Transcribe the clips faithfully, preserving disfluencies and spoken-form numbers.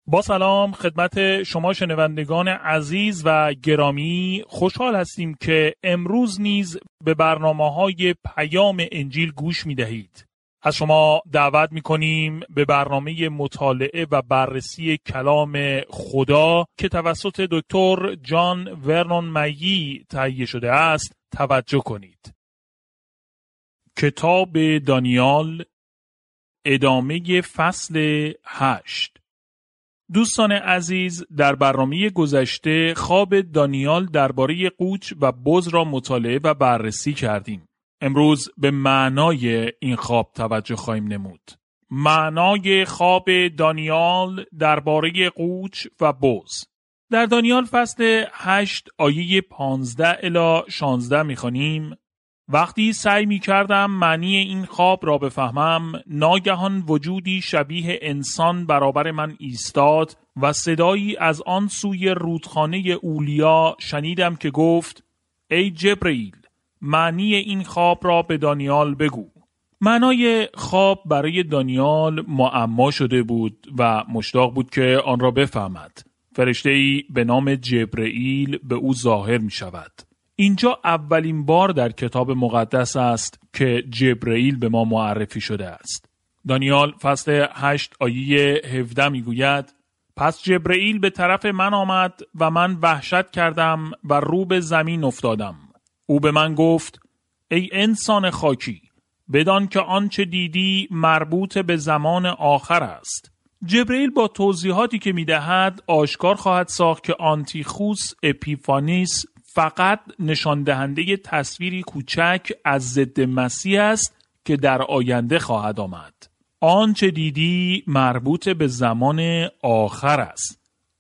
با سلام خدمت شما شنوندگان عزیز و گرامی، خوشحال هستیم که امروز نیز به برنامه‌های پیام انجیل گوش می‌دهید. از شما دعوت می‌کنیم به برنامه مطالعه و بررسی کلام خدا که توسط دکتر جان ورنون میی تهیه شده است توجه کنید. کتاب دانیال، ادامه فصل هشت. دوستان عزیز، در برنامه گذشته خواب دانیال درباره قوچ و بز را مطالعه و بررسی کردیم. امروز به معنای این خواب توجه خواهیم نمود. معنای خواب دانیال درباره قوچ و بز. در دانیال فصل هشت آیه پانزده الی شانزده می‌خوانیم: وقتی سعی می کردم معنی این خواب را بفهمم، ناگهان وجودی شبیه انسان برابر من ایستاد و صدایی از آن سوی رودخانه اولیا شنیدم که گفت: ای جبرئیل، معنی این خواب را به دانیال بگو. معنای خواب برای دانیال معما شده بود و مشتاق بود که آن را بفهمد. فرشته‌ای به نام جبرئیل به او ظاهر می شود. اینجا اولین بار در کتاب مقدس است که جبرئیل به ما معرفی شده است. دانیال فصل هشت آیه هفده می گوید: پس جبرئیل به طرف من آمد و من وحشت کردم و رو به زمین افتادم. او به من گفت: ای انسان خاکی، بدان که آنچه دیدی مربوط به زمان آخر است. جبرئیل با توضیحاتی که می دهد آشکار خواهد ساخت که آنتیخوس اپیفانیس فقط نشان دهنده تصویری کوچک از ضد مسیح است که در آینده خواهد آمد. آنچه دیدی مربوط به زمان آخر است.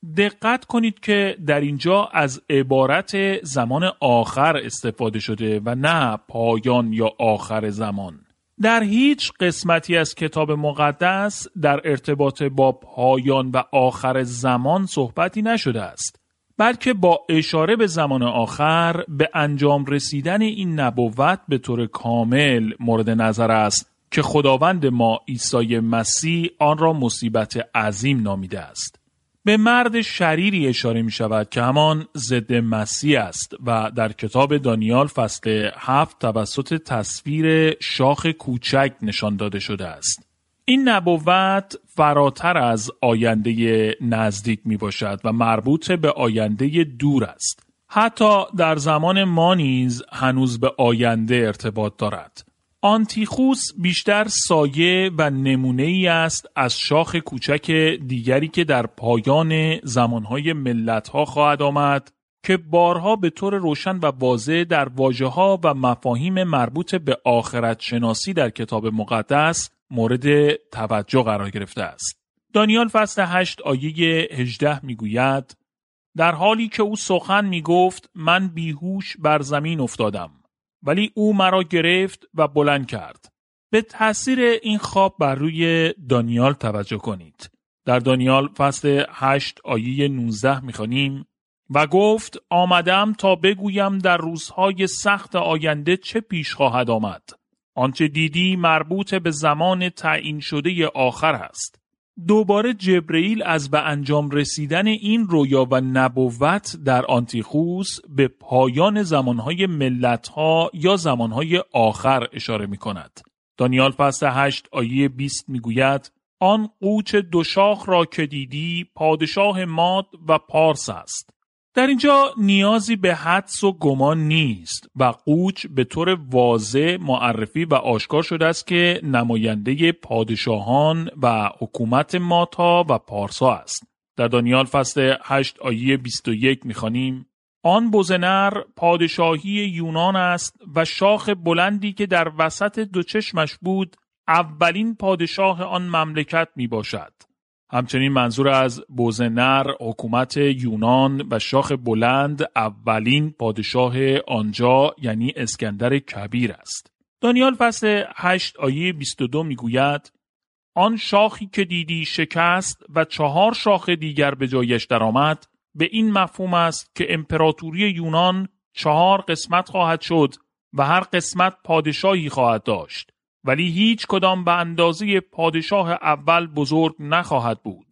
دقت کنید که در اینجا از عبارت زمان آخر استفاده شده و نه پایان یا آخر زمان. در هیچ قسمتی از کتاب مقدس در ارتباط با پایان و آخر زمان صحبتی نشده است، بلکه با اشاره به زمان آخر به انجام رسیدن این نبوت به طور کامل مورد نظر است که خداوند ما عیسی مسیح آن را مصیبت عظیم نامیده است. به مرد شریری اشاره می شود که همان ضد مسیح است و در کتاب دانیال فصل هفت توسط تصویر شاخ کوچک نشان داده شده است. این نبوت فراتر از آینده نزدیک می باشد و مربوط به آینده دور است. حتی در زمان ما نیز هنوز به آینده ارتباط دارد. آنتیخوس بیشتر سایه و نمونه ای است از شاخ کوچک دیگری که در پایان زمانهای ملتها خواهد آمد که بارها به طور روشن و واضح در واژه‌ها و مفاهیم مربوط به آخرت شناسی در کتاب مقدس مورد توجه قرار گرفته است. دانیال فصل هشت آیه هجده میگوید: در حالی که او سخن میگفت من بیهوش بر زمین افتادم، ولی او مرا گرفت و بلند کرد. به تاثیر این خواب بر روی دانیال توجه کنید. در دانیال فصل هشت آیه نوزده میخوانیم: و گفت آمدم تا بگویم در روزهای سخت آینده چه پیش خواهد آمد. آنچه دیدی مربوط به زمان تعیین شده آخر است. دوباره جبرئیل از به انجام رسیدن این رویا و نبوت در آنتیخوس به پایان زمانهای ملتها یا زمانهای آخر اشاره می کند. دانیال فصل هشت آیه بیست می گوید: آن قوچ دو شاخ را که دیدی پادشاه ماد و پارس است. در اینجا نیازی به حدس و گمان نیست و قوچ به طور واضح معرفی و آشکار شده است که نماینده پادشاهان و حکومت مادها و پارسا است. در دانیال فصل هشت آیه بیست و یک می‌خوانیم: آن بزنر پادشاهی یونان است و شاخ بلندی که در وسط دو چشمش بود اولین پادشاه آن مملکت می باشد. همچنین منظور از بوزنر حکومت یونان و شاخ بلند اولین پادشاه آنجا یعنی اسکندر کبیر است. دانیال فصل هشت آیه بیست و دو می گوید: آن شاخی که دیدی شکست و چهار شاخ دیگر به جایش درآمد، به این مفهوم است که امپراتوری یونان چهار قسمت خواهد شد و هر قسمت پادشاهی خواهد داشت، ولی هیچ کدام به اندازه پادشاه اول بزرگ نخواهد بود.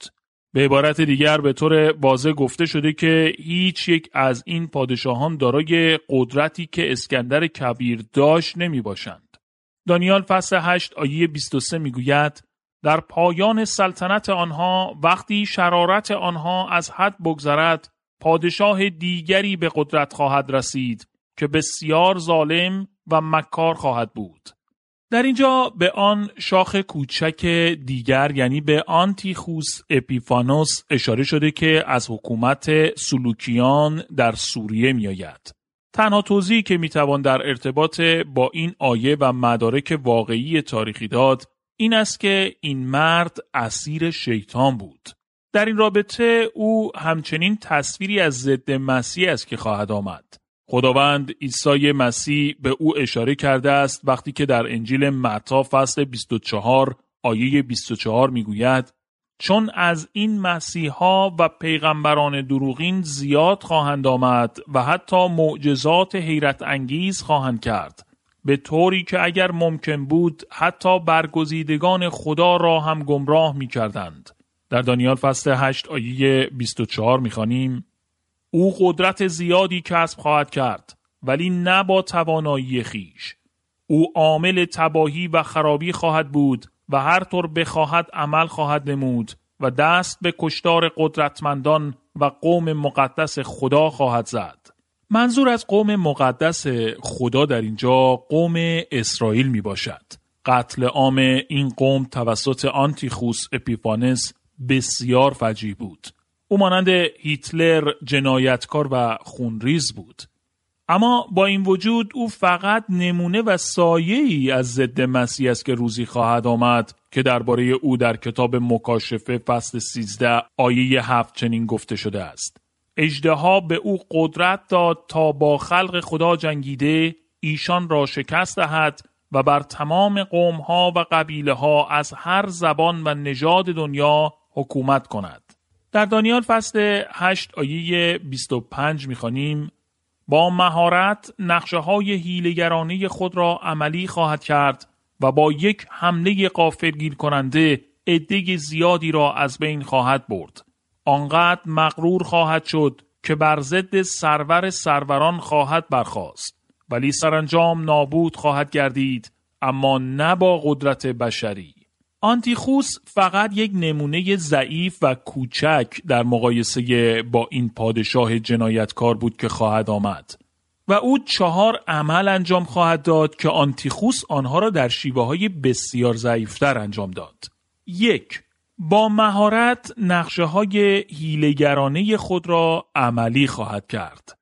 به عبارت دیگر به طور واضح گفته شده که هیچ یک از این پادشاهان دارای قدرتی که اسکندر کبیر داشت نمی باشند. دانیال فصل هشت آیه بیست و سه می گوید در پایان سلطنت آنها وقتی شرارت آنها از حد بگذرد پادشاه دیگری به قدرت خواهد رسید که بسیار ظالم و مکار خواهد بود. در اینجا به آن شاخ کوچک دیگر یعنی به آنتیخوس اپیفانوس اشاره شده که از حکومت سلوکیان در سوریه می آید. تنها توضیحی که می توان در ارتباط با این آیه و مدارک واقعی تاریخی داد این است که این مرد اسیر شیطان بود. در این رابطه او همچنین تصویری از ضد مسیح است که خواهد آمد. خداوند عیسی مسیح به او اشاره کرده است وقتی که در انجیل متی فصل بیست و چهار آیه بیست و چهار میگوید چون از این مسیحا و پیغمبران دروغین زیاد خواهند آمد و حتی معجزات حیرت انگیز خواهند کرد به طوری که اگر ممکن بود حتی برگزیدگان خدا را هم گمراه می‌کردند. در دانیال فصل هشت آیه بیست و چهار می‌خوانیم او قدرت زیادی کسب خواهد کرد ولی نه با توانایی خیش. او عامل تباهی و خرابی خواهد بود و هر طور بخواهد عمل خواهد نمود و دست به کشتار قدرتمندان و قوم مقدس خدا خواهد زد. منظور از قوم مقدس خدا در اینجا قوم اسرائیل می باشد. قتل عام این قوم توسط آنتیخوس اپیفانس بسیار فجیع بود. او مانند هیتلر جنایتکار و خونریز بود. اما با این وجود او فقط نمونه و سایه‌ای از ضد مسیح است که روزی خواهد آمد که درباره او در کتاب مکاشفه فصل سیزده آیه هفت چنین گفته شده است. اژدها به او قدرت داد تا با خلق خدا جنگیده ایشان را شکست دهد و بر تمام قوم‌ها و قبیله‌ها از هر زبان و نژاد دنیا حکومت کند. در دانیال فصل هشت آیه بیست و پنج می‌خوانیم با مهارت نقشه‌های حیله‌گرانه خود را عملی خواهد کرد و با یک حمله غافلگیر کننده عده زیادی را از بین خواهد برد. آنقدر مغرور خواهد شد که بر ضد سرور سروران خواهد برخاست ولی سرانجام نابود خواهد گردید اما نه با قدرت بشری. آنتیخوس فقط یک نمونه ضعیف و کوچک در مقایسه با این پادشاه جنایتکار بود که خواهد آمد و او چهار عمل انجام خواهد داد که آنتیخوس آنها را در شیوه‌های بسیار ضعیفتر انجام داد. یک، با مهارت نقشه‌های حیله‌گرانه خود را عملی خواهد کرد.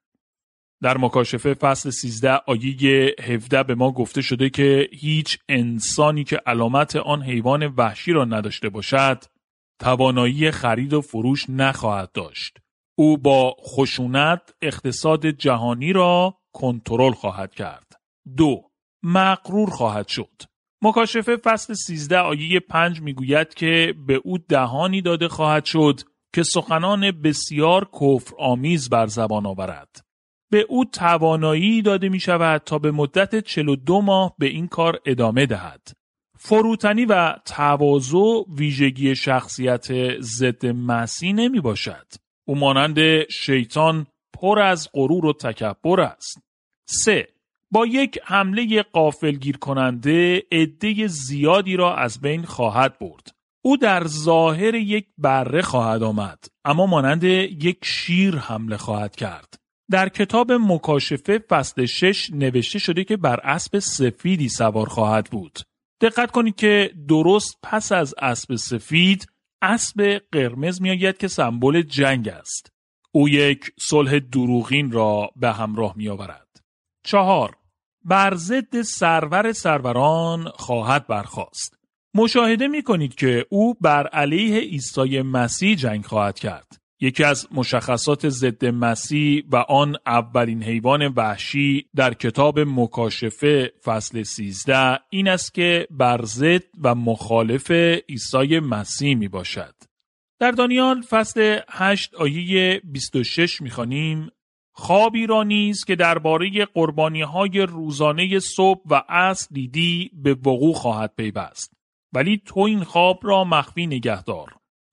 در مکاشفه فصل سیزده آیه هفده به ما گفته شده که هیچ انسانی که علامت آن حیوان وحشی را نداشته باشد توانایی خرید و فروش نخواهد داشت. او با خشونت اقتصاد جهانی را کنترل خواهد کرد. دو، مغرور خواهد شد. مکاشفه فصل سیزده آیه پنج میگوید که به او دهانی داده خواهد شد که سخنان بسیار کفرآمیز بر زبان آورد. به او توانایی داده می شود تا به مدت چهل و دو ماه به این کار ادامه دهد. فروتنی و تواضع ویژگی شخصیت ضد مسیح نمی باشد. او مانند شیطان پر از غرور و تکبر است. سه، با یک حمله غافلگیر کننده عده زیادی را از بین خواهد برد. او در ظاهر یک بره خواهد آمد اما مانند یک شیر حمله خواهد کرد. در کتاب مکاشفه فصل شش نوشته شده که بر اسب سفیدی سوار خواهد بود. دقت کنید که درست پس از اسب سفید اسب قرمز می آید که سمبل جنگ است. او یک صلح دروغین را به همراه می آورد. چهار، بر ضد سرور سروران خواهد برخاست. مشاهده می کنید که او بر علیه عیسی مسیح جنگ خواهد کرد. یکی از مشخصات ضد مسیح و آن اولین حیوان وحشی در کتاب مکاشفه فصل سیزده این است که بر ضد و مخالف عیسی مسیح می باشد. در دانیال فصل هشت آیه بیست و شش می خوانیم خوابی را نیز که درباره قربانی‌های روزانه صبح و عصر دیدی به وقوع خواهد پیوست. ولی تو این خواب را مخفی نگه دار.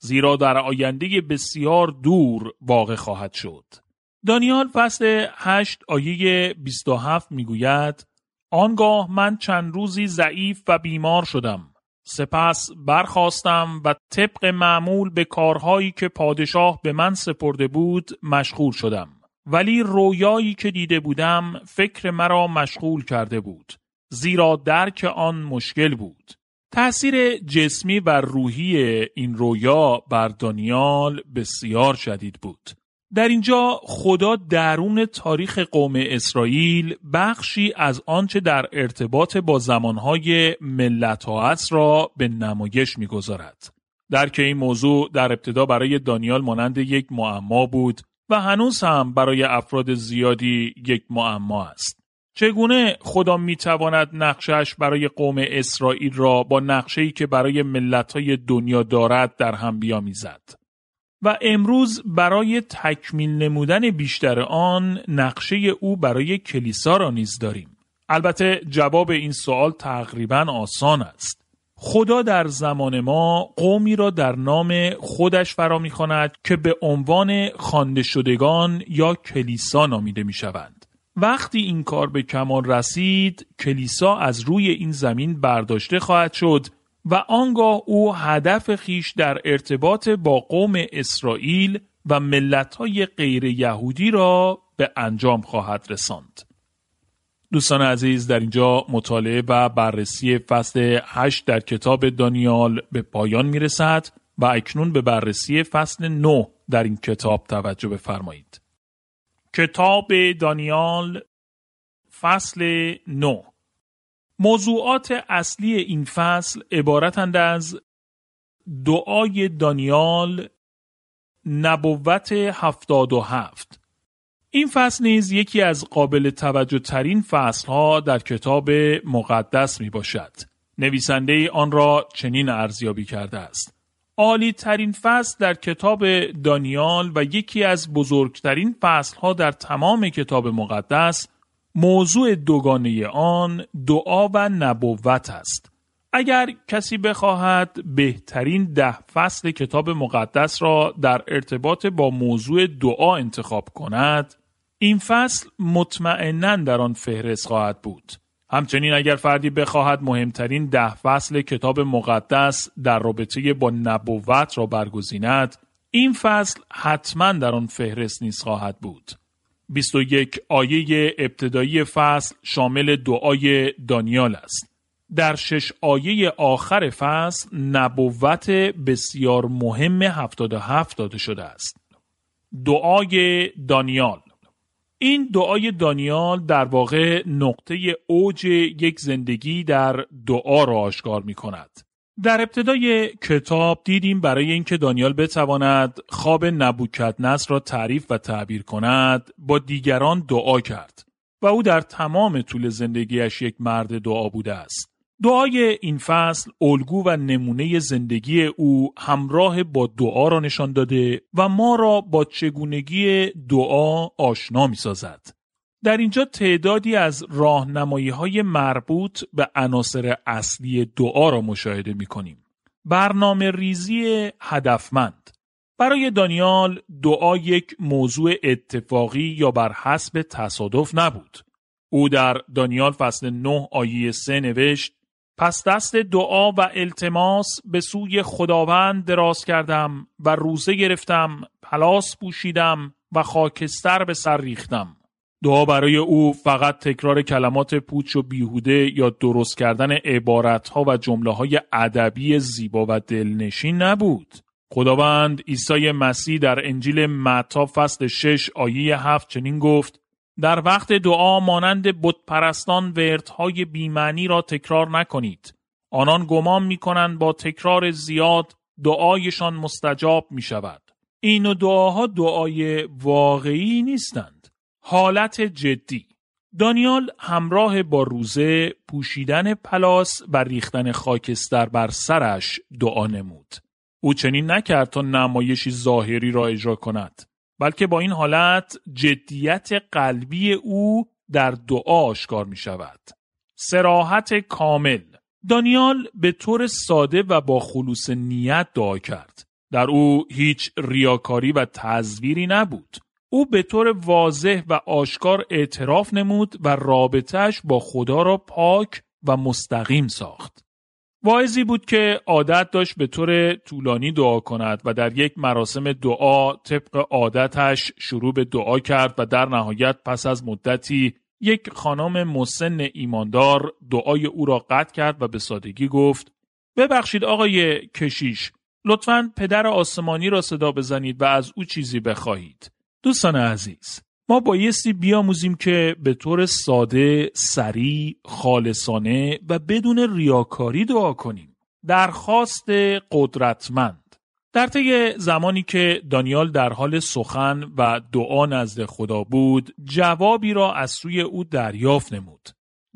زیرا در آینده بسیار دور واقع خواهد شد. دانیال فصل هشت آیه بیست و هفت میگوید: آنگاه من چند روزی ضعیف و بیمار شدم. سپس برخاستم و طبق معمول به کارهایی که پادشاه به من سپرده بود مشغول شدم. ولی رویایی که دیده بودم فکر مرا مشغول کرده بود، زیرا درک آن مشکل بود. تأثیر جسمی و روحی این رویا بر دانیال بسیار شدید بود. در اینجا خدا درون تاریخ قوم اسرائیل بخشی از آنچه در ارتباط با زمانهای ملت‌ها است را به نمایش می‌گذارد. درک این موضوع در ابتدا برای دانیال مانند یک معما بود و هنوز هم برای افراد زیادی یک معما است. چگونه خدا می‌تواند نقشه‌اش برای قوم اسرائیل را با نقشه‌ای که برای ملت‌های دنیا دارد در هم بیامیزد؟ و امروز برای تکمیل نمودن بیشتر آن نقشه او برای کلیسا را نیز داریم. البته جواب این سوال تقریباً آسان است. خدا در زمان ما قومی را در نام خودش فرا می‌خواند که به عنوان خوانده شدگان یا کلیسا نامیده می‌شوند. وقتی این کار به کمال رسید، کلیسا از روی این زمین برداشته خواهد شد و آنگاه او هدف خیش در ارتباط با قوم اسرائیل و ملت‌های غیر یهودی را به انجام خواهد رساند. دوستان عزیز، در اینجا مطالعه و بررسی فصل هشت در کتاب دانیال به پایان میرسد و اکنون به بررسی فصل نه در این کتاب توجه بفرمایید. کتاب دانیال فصل نه. موضوعات اصلی این فصل عبارتند از دعای دانیال، نبوت هفتاد و هفت. این فصل نیز یکی از قابل توجه ترین فصل ها در کتاب مقدس می باشد. نویسنده آن را چنین ارزیابی کرده است: عالی ترین فصل در کتاب دانیال و یکی از بزرگترین فصل ها در تمام کتاب مقدس، موضوع دوگانه آن دعا و نبوت است. اگر کسی بخواهد بهترین ده فصل کتاب مقدس را در ارتباط با موضوع دعا انتخاب کند، این فصل مطمئناً در آن فهرست خواهد بود. همچنین اگر فردی بخواهد مهمترین ده فصل کتاب مقدس در رابطه با نبوت را برگزیند، این فصل حتماً در آن فهرست نیز خواهد بود. بیست و یک آیه ابتدایی فصل شامل دعای دانیال است. در شش آیه آخر فصل نبوت بسیار مهم هفتاد و هفت داده شده است. دعای دانیال. این دعای دانیال در واقع نقطه اوج یک زندگی در دعا را آشکار می کند. در ابتدای کتاب دیدیم برای اینکه دانیال بتواند خواب نبوکدنصر را تعریف و تعبیر کند، با دیگران دعا کرد و او در تمام طول زندگیش یک مرد دعا بوده است. دعای این فصل الگو و نمونه زندگی او همراه با دعا را نشان داده و ما را با چگونگی دعا آشنا می سازد. در اینجا تعدادی از راهنمایی‌های مربوط به عناصر اصلی دعا را مشاهده می‌کنیم. برنامه ریزی هدفمند. برای دانیال دعا یک موضوع اتفاقی یا بر حسب تصادف نبود. او در دانیال فصل نه آیه سه نوشت: پس دست دعا و التماس به سوی خداوند دراز کردم و روزه گرفتم، پلاس پوشیدم و خاکستر به سر ریختم. دعا برای او فقط تکرار کلمات پوچ و بیهوده یا درست کردن عبارتها و جمله‌های ادبی زیبا و دلنشین نبود. خداوند عیسی مسیح در انجیل متی فصل شش آیه هفت چنین گفت: در وقت دعا مانند بت پرستان وردهای بی‌معنی را تکرار نکنید. آنان گمان می‌کنند با تکرار زیاد دعایشان مستجاب می‌شود. این دعاها دعای واقعی نیستند. حالت جدی. دانیال همراه با روزه، پوشیدن پلاس و ریختن خاکستر بر سرش دعا نمود. او چنین نکرد تا نمایشی ظاهری را اجرا کند، بلکه با این حالت جدیت قلبی او در دعا آشکار می شود. صراحت کامل. دانیال به طور ساده و با خلوص نیت دعا کرد. در او هیچ ریاکاری و تزویری نبود. او به طور واضح و آشکار اعتراف نمود و رابطه‌اش با خدا را پاک و مستقیم ساخت. واعظی بود که عادت داشت به طور طولانی دعا کند و در یک مراسم دعا طبق عادتش شروع به دعا کرد و در نهایت پس از مدتی یک خانم مسن ایماندار دعای او را قطع کرد و به سادگی گفت: ببخشید آقای کشیش، لطفاً پدر آسمانی را صدا بزنید و از او چیزی بخواهید. دوستان عزیز، ما بایستی بیاموزیم که به طور ساده، سریع، خالصانه و بدون ریاکاری دعا کنیم. درخواست قدرتمند. در طی زمانی که دانیال در حال سخن و دعا نزد خدا بود، جوابی را از سوی او دریافت نمود.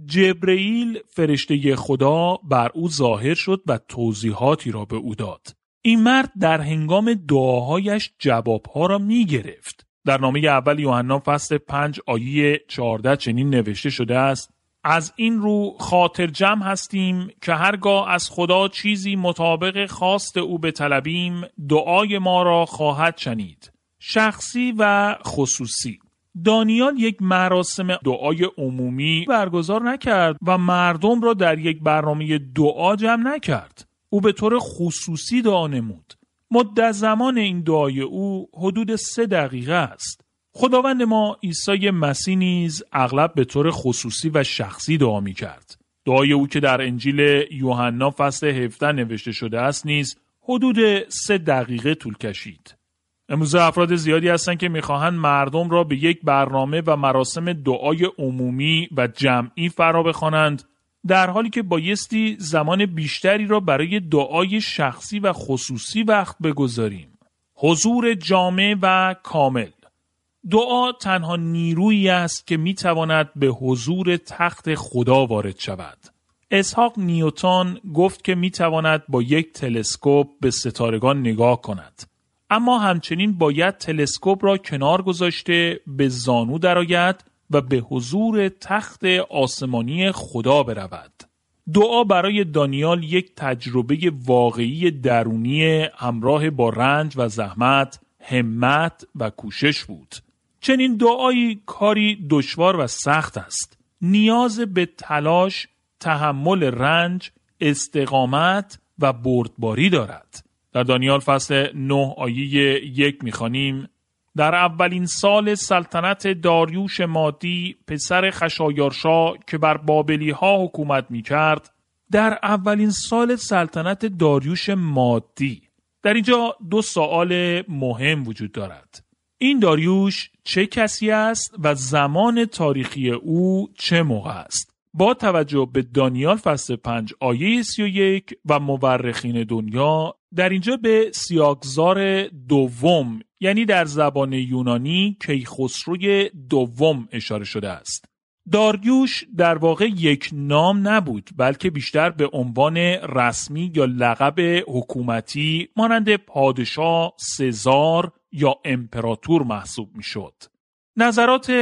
جبرئیل فرشته خدا بر او ظاهر شد و توضیحاتی را به او داد. این مرد در هنگام دعاهایش جوابها را می گرفت. در نامه اول یوحنا فصل پنج آیه چهارده چنین نوشته شده است: از این رو خاطر جمع هستیم که هرگاه از خدا چیزی مطابق خواست او بطلبیم، دعای ما را خواهد شنید. شخصی و خصوصی. دانیال یک مراسم دعای عمومی برگزار نکرد و مردم را در یک برنامه دعا جمع نکرد. او به طور خصوصی دعا نمود. مدت زمان این دعای او حدود سه دقیقه است. خداوند ما عیسی مسیح نیز اغلب به طور خصوصی و شخصی دعا می کرد. دعای او که در انجیل یوحنا فصل هفده نوشته شده است نیز حدود سه دقیقه طول کشید. امروز افراد زیادی هستند که می‌خواهند مردم را به یک برنامه و مراسم دعای عمومی و جمعی فرا بخوانند، در حالی که بایستی زمان بیشتری را برای دعای شخصی و خصوصی وقت بگذاریم. حضور جامع و کامل. دعا تنها نیرویی است که می‌تواند به حضور تخت خدا وارد شود. اسحاق نیوتن گفت که می‌تواند با یک تلسکوپ به ستارگان نگاه کند. اما همچنین باید تلسکوپ را کنار گذاشته به زانو درآید و به حضور تخت آسمانی خدا برود. دعا برای دانیال یک تجربه واقعی درونی همراه با رنج و زحمت، همت و کوشش بود. چنین دعایی کاری دشوار و سخت است. نیاز به تلاش، تحمل رنج، استقامت و بردباری دارد. در دانیال فصل نه آیه یک می‌خوانیم: در اولین سال سلطنت داریوش مادی پسر خشایارشا که بر بابلی ها حکومت می‌کرد. در اولین سال سلطنت داریوش مادی. در اینجا دو سوال مهم وجود دارد. این داریوش چه کسی است و زمان تاریخی او چه موقع است؟ با توجه به دانیال فصل پنج آیه سی و یک و مورخین دنیا، در اینجا به سیاگزار دوم، یعنی در زبان یونانی کیخسروی دوم اشاره شده است. داریوش در واقع یک نام نبود، بلکه بیشتر به عنوان رسمی یا لقب حکومتی مانند پادشاه، سزار یا امپراتور محسوب می شد. نظرات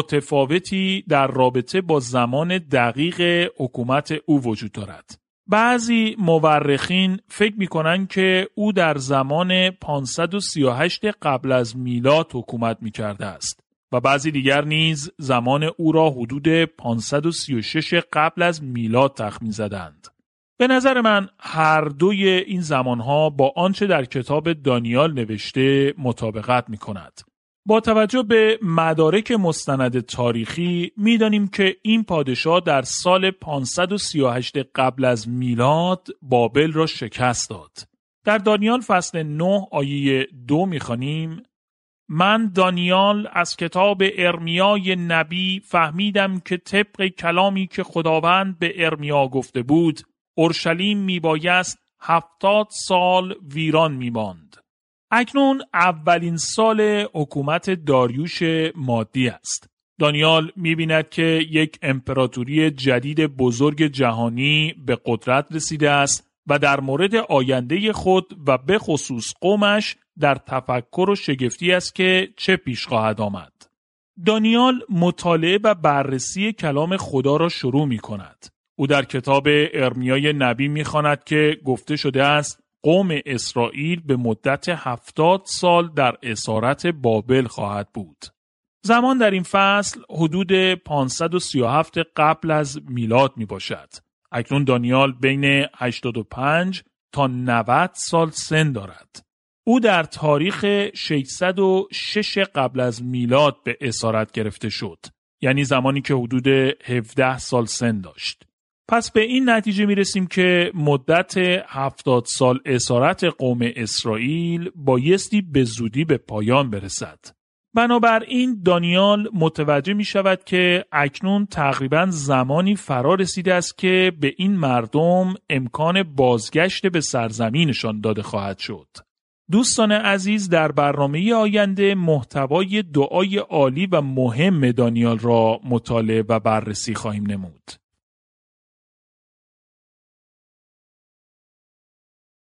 متفاوتی در رابطه با زمان دقیق حکومت او وجود دارد. بعضی مورخین فکر می‌کنند که او در زمان پانصد و سی و هشت قبل از میلاد حکومت می‌کرده است و بعضی دیگر نیز زمان او را حدود پانصد و سی و شش قبل از میلاد تخمین زدند. به نظر من هر دوی این زمانها با آنچه در کتاب دانیال نوشته مطابقت می‌کند. با توجه به مدارک مستند تاریخی می‌دانیم که این پادشاه در سال پانصد و سی و هشت قبل از میلاد بابل را شکست داد. در دانیال فصل نه آیه دو می‌خوانیم: من دانیال از کتاب ارمیای نبی فهمیدم که طبق کلامی که خداوند به ارمیا گفته بود، اورشلیم میبایست هفتاد سال ویران میماند. اکنون اولین سال حکومت داریوش مادی است. دانیال می‌بیند که یک امپراتوری جدید بزرگ جهانی به قدرت رسیده است و در مورد آینده خود و به خصوص قومش در تفکر و شگفتی است که چه پیش خواهد آمد. دانیال مطالعه و بررسی کلام خدا را شروع می‌کند. او در کتاب ارمیای نبی می‌خواند که گفته شده است: قوم اسرائیل به مدت هفتاد سال در اسارت بابل خواهد بود. زمان در این فصل حدود پانصد و سی و هفت قبل از میلاد می باشد. اکنون دانیال بین هشتاد و پنج تا نود سال سن دارد. او در تاریخ ششصد و شش قبل از میلاد به اسارت گرفته شد. یعنی زمانی که حدود هفده سال سن داشت. پس به این نتیجه می رسیم که مدت هفتاد سال اسارت قوم اسرائیل بایستی به زودی به پایان برسد. بنابراین دانیال متوجه می شود که اکنون تقریباً زمانی فرا رسیده است که به این مردم امکان بازگشت به سرزمینشان داده خواهد شد. دوستان عزیز، در برنامه آینده محتوای دعای عالی و مهم دانیال را مطالعه و بررسی خواهیم نمود.